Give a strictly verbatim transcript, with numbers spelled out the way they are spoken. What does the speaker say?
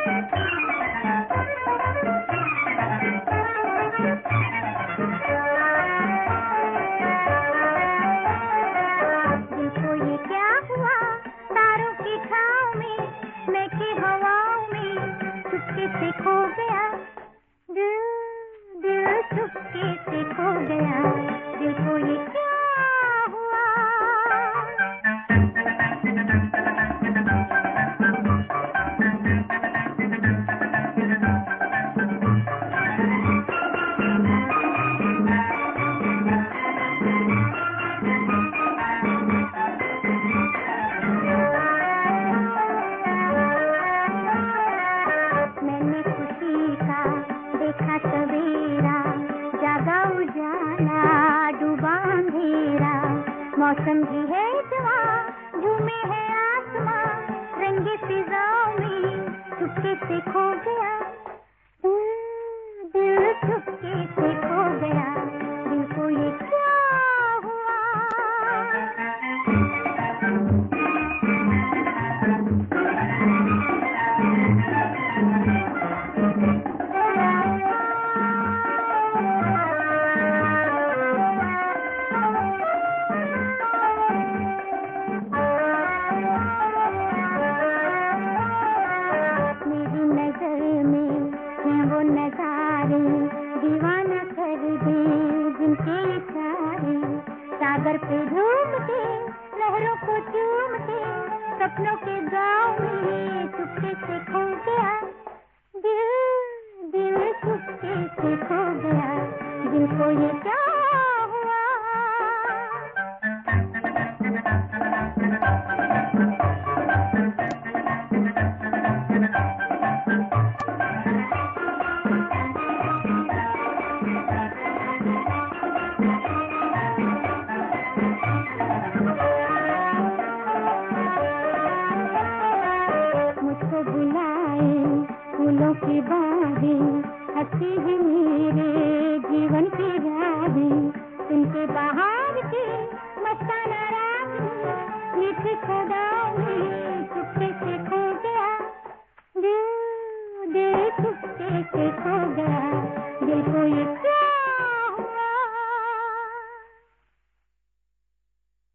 मौसम भी है जवां, झूमे है आसमां, रंगे फिजाओं में चुपके से खो गया, दिल चुपके से खो गया, दिल को ये क्या हुआ। दीवाना कर दे जिनके इशारे, सागर पे झूमते लहरों को चूमते, सपनों के गाँव में चुपके से खो गया, दिल दिल चुपके से खो गया, दिल को ये क्या हुआ। फूलों की बाहें हंसी है मेरे जीवन की राहें, उनके बाहर के मस्ताना राग में मीठी सदाओं